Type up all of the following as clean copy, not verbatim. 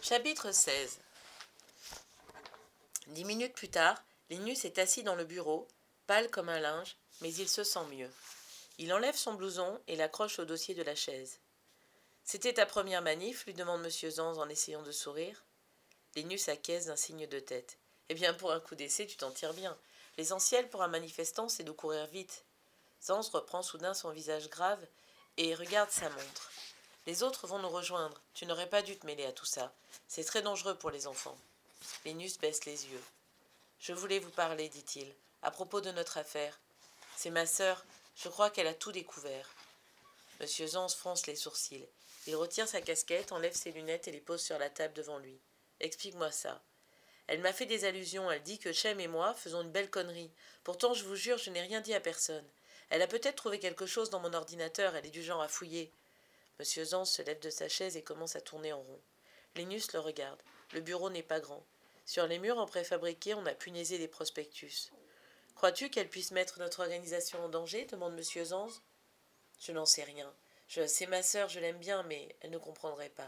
Chapitre 16. 10 minutes plus tard, Linus est assis dans le bureau, pâle comme un linge, mais il se sent mieux. Il enlève son blouson et l'accroche au dossier de la chaise. « C'était ta première manif ?» lui demande M. Zanz en essayant de sourire. Linus acquiesce d'un signe de tête. « Eh bien, pour un coup d'essai, tu t'en tires bien. L'essentiel pour un manifestant, c'est de courir vite. » Zanz reprend soudain son visage grave et regarde sa montre. « Les autres vont nous rejoindre. Tu n'aurais pas dû te mêler à tout ça. C'est très dangereux pour les enfants. » Linus baisse les yeux. « Je voulais vous parler, dit-il, à propos de notre affaire. C'est ma sœur, je crois qu'elle a tout découvert. » Monsieur Zanz fronce les sourcils. Il retire sa casquette, enlève ses lunettes et les pose sur la table devant lui. « Explique-moi ça. » Elle m'a fait des allusions, elle dit que Chem et moi faisons une belle connerie. Pourtant, je vous jure, je n'ai rien dit à personne. Elle a peut-être trouvé quelque chose dans mon ordinateur, elle est du genre à fouiller. Monsieur Zanz se lève de sa chaise et commence à tourner en rond. Linus le regarde. Le bureau n'est pas grand. Sur les murs en préfabriqué, on a punaisé des prospectus. « Crois-tu qu'elle puisse mettre notre organisation en danger ?» demande M. Zanz. « Je n'en sais rien. C'est ma sœur, je l'aime bien, mais elle ne comprendrait pas. »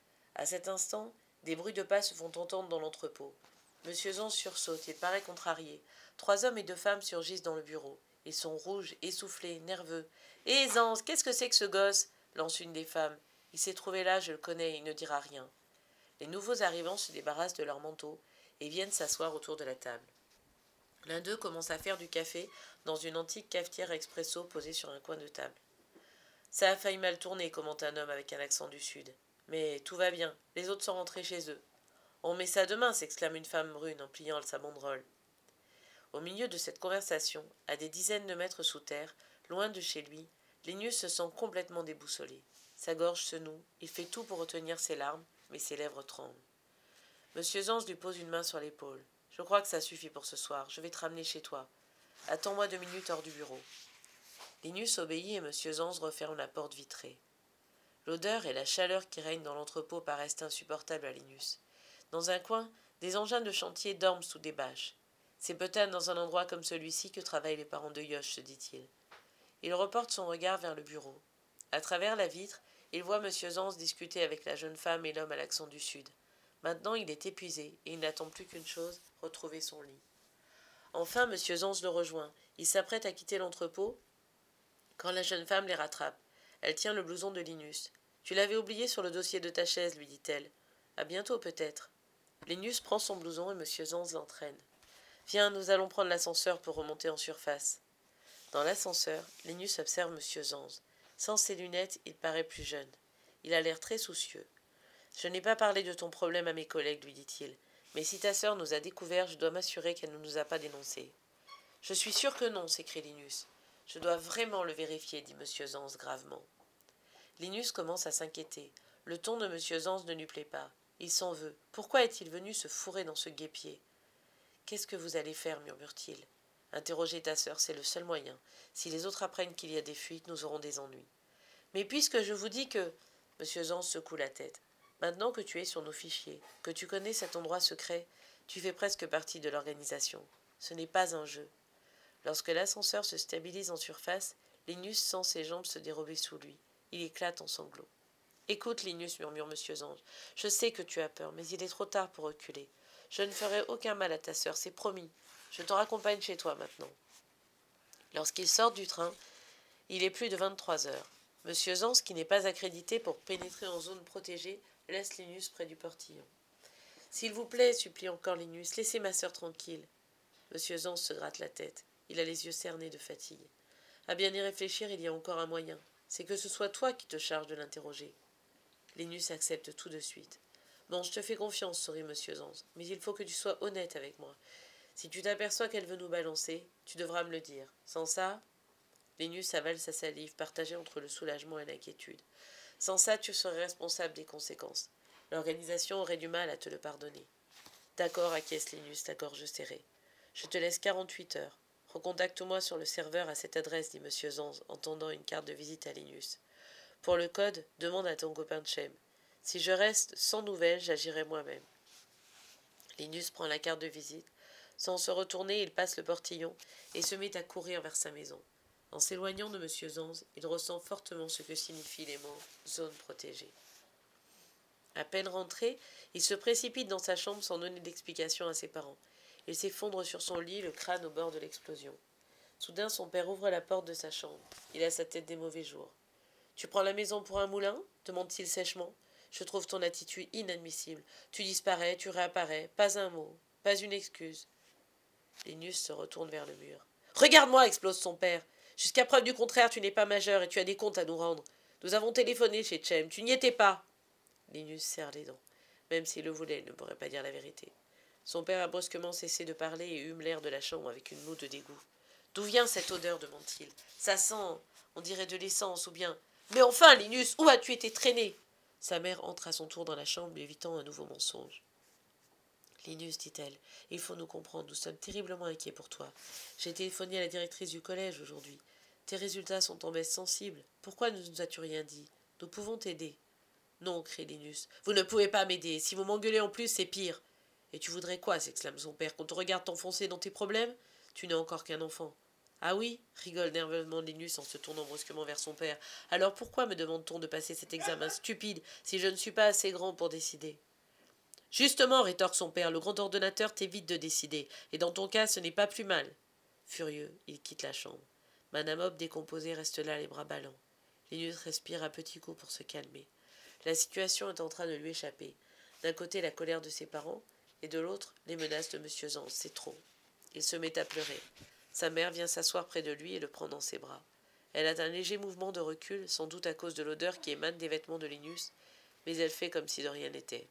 À cet instant, des bruits de pas se font entendre dans l'entrepôt. M. Zanz sursaute, il paraît contrarié. 3 hommes et 2 femmes surgissent dans le bureau. Ils sont rouges, essoufflés, nerveux. « Hé, Zanz, qu'est-ce que c'est que ce gosse ?» lance une des femmes. « Il s'est trouvé là, je le connais, il ne dira rien. » Les nouveaux arrivants se débarrassent de leurs manteaux et viennent s'asseoir autour de la table. L'un d'eux commence à faire du café dans une antique cafetière expresso posée sur un coin de table. « Ça a failli mal tourner, » commente un homme avec un accent du sud. « Mais tout va bien, les autres sont rentrés chez eux. »« On met ça demain » s'exclame une femme brune en pliant sa banderole. Au milieu de cette conversation, à des dizaines de mètres sous terre, loin de chez lui, Linus se sent complètement déboussolé. Sa gorge se noue, il fait tout pour retenir ses larmes, mais ses lèvres tremblent. Monsieur Zanz lui pose une main sur l'épaule. « Je crois que ça suffit pour ce soir, je vais te ramener chez toi. Attends-moi 2 minutes hors du bureau. » Linus obéit et monsieur Zanz referme la porte vitrée. L'odeur et la chaleur qui règnent dans l'entrepôt paraissent insupportables à Linus. Dans un coin, des engins de chantier dorment sous des bâches. « C'est peut-être dans un endroit comme celui-ci que travaillent les parents de Yosh, se dit-il. Il reporte son regard vers le bureau. À travers la vitre, il voit M. Zanz discuter avec la jeune femme et l'homme à l'accent du sud. Maintenant, il est épuisé et il n'attend plus qu'une chose, retrouver son lit. Enfin, M. Zanz le rejoint. Il s'apprête à quitter l'entrepôt quand la jeune femme les rattrape. Elle tient le blouson de Linus. « Tu l'avais oublié sur le dossier de ta chaise, lui dit-elle. À bientôt, peut-être. » Linus prend son blouson et M. Zanz l'entraîne. « Viens, nous allons prendre l'ascenseur pour remonter en surface. » Dans l'ascenseur, Linus observe M. Zanz. Sans ses lunettes, il paraît plus jeune. Il a l'air très soucieux. « Je n'ai pas parlé de ton problème à mes collègues, lui dit-il. Mais si ta sœur nous a découverts, je dois m'assurer qu'elle ne nous a pas dénoncés. »« Je suis sûr que non, s'écrie Linus. Je dois vraiment le vérifier, dit M. Zanz gravement. Linus commence à s'inquiéter. Le ton de M. Zanz ne lui plaît pas. Il s'en veut. Pourquoi est-il venu se fourrer dans ce guêpier ? Qu'est-ce que vous allez faire, murmure-t-il. Interroger ta sœur, c'est le seul moyen. Si les autres apprennent qu'il y a des fuites, nous aurons des ennuis. Mais puisque je vous dis que... M. Zanz secoue la tête. Maintenant que tu es sur nos fichiers, que tu connais cet endroit secret, tu fais presque partie de l'organisation. Ce n'est pas un jeu. Lorsque l'ascenseur se stabilise en surface, Linus sent ses jambes se dérober sous lui. Il éclate en sanglots. « Écoute, Linus, murmure M. Zanz, je sais que tu as peur, mais il est trop tard pour reculer. Je ne ferai aucun mal à ta sœur, c'est promis. Je te raccompagne chez toi maintenant. » Lorsqu'ils sortent du train, il est plus de 23 heures. M. Zanz, qui n'est pas accrédité pour pénétrer en zone protégée, laisse Linus près du portillon. « S'il vous plaît, supplie encore Linus, laissez ma sœur tranquille. » M. Zanz se gratte la tête. Il a les yeux cernés de fatigue. À bien y réfléchir, il y a encore un moyen. C'est que ce soit toi qui te charges de l'interroger. Linus accepte tout de suite. « Bon, je te fais confiance, sourit M. Zanz, mais il faut que tu sois honnête avec moi. Si tu t'aperçois qu'elle veut nous balancer, tu devras me le dire. Sans ça... » Linus avale sa salive, partagée entre le soulagement et l'inquiétude. « Sans ça, tu serais responsable des conséquences. L'organisation aurait du mal à te le pardonner. »« D'accord, acquiesce Linus, la gorge serrée. Je te laisse 48 heures. Recontacte-moi sur le serveur à cette adresse, dit M. Zanz, en tendant une carte de visite à Linus. Pour le code, demande à ton copain Chem. Si je reste sans nouvelles, j'agirai moi-même. Linus prend la carte de visite. Sans se retourner, il passe le portillon et se met à courir vers sa maison. En s'éloignant de M. Zanz, il ressent fortement ce que signifient les mots « zone protégée ». À peine rentré, il se précipite dans sa chambre sans donner d'explication à ses parents. Il s'effondre sur son lit, le crâne au bord de l'explosion. Soudain, son père ouvre la porte de sa chambre. Il a sa tête des mauvais jours. « Tu prends la maison pour un moulin ?» demande-t-il sèchement. « Je trouve ton attitude inadmissible. Tu disparais, tu réapparais, pas un mot, pas une excuse. » Linus se retourne vers le mur. « Regarde-moi » explose son père. « Jusqu'à preuve du contraire, tu n'es pas majeur et tu as des comptes à nous rendre. Nous avons téléphoné chez Chem, tu n'y étais pas. » Linus serre les dents. Même s'il le voulait, il ne pourrait pas dire la vérité. Son père a brusquement cessé de parler et hume l'air de la chambre avec une moue de dégoût. « D'où vient cette odeur » demande-t-il. « Ça sent, on dirait de l'essence, ou bien… »« Mais enfin, Linus, où as-tu été traîné ?» Sa mère entre à son tour dans la chambre, lui évitant un nouveau mensonge. « Linus, dit-elle, il faut nous comprendre, nous sommes terriblement inquiets pour toi. J'ai téléphoné à la directrice du collège aujourd'hui. Tes résultats sont en baisse sensible. Pourquoi ne nous as-tu rien dit? Nous pouvons t'aider. » « Non, crie Linus, vous ne pouvez pas m'aider. Si vous m'engueulez en plus, c'est pire. »« Et tu voudrais quoi ?» s'exclame son père, qu'on te regarde t'enfoncer dans tes problèmes? Tu n'es encore qu'un enfant. »« Ah oui ?» rigole nerveusement Linus en se tournant brusquement vers son père. « Alors pourquoi me demande-t-on de passer cet examen stupide si je ne suis pas assez grand pour décider ?»« Justement, rétorque son père, le grand ordonnateur t'évite de décider, et dans ton cas, ce n'est pas plus mal. » Furieux, il quitte la chambre. Madame Hope, décomposée, reste là, les bras ballants. Linus respire à petits coups pour se calmer. La situation est en train de lui échapper. D'un côté, la colère de ses parents, et de l'autre, les menaces de M. Zans. C'est trop. Il se met à pleurer. Sa mère vient s'asseoir près de lui et le prend dans ses bras. Elle a un léger mouvement de recul, sans doute à cause de l'odeur qui émane des vêtements de Linus, mais elle fait comme si de rien n'était.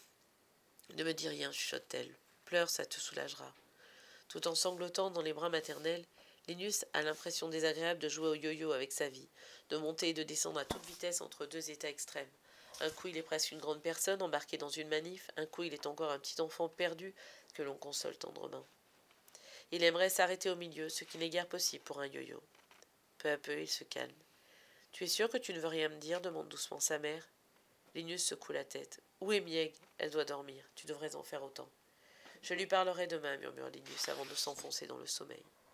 « Ne me dis rien, chuchote-t-elle. Pleure, ça te soulagera. » Tout en sanglotant dans les bras maternels, Linus a l'impression désagréable de jouer au yo-yo avec sa vie, de monter et de descendre à toute vitesse entre deux états extrêmes. Un coup, il est presque une grande personne embarquée dans une manif, un coup, il est encore un petit enfant perdu que l'on console tendrement. Il aimerait s'arrêter au milieu, ce qui n'est guère possible pour un yo-yo. Peu à peu, il se calme. « Tu es sûr que tu ne veux rien me dire ?» demande doucement sa mère. Linus secoue la tête. « Où est Mieg ? Elle doit dormir. Tu devrais en faire autant. »« Je lui parlerai demain, murmure Linus avant de s'enfoncer dans le sommeil.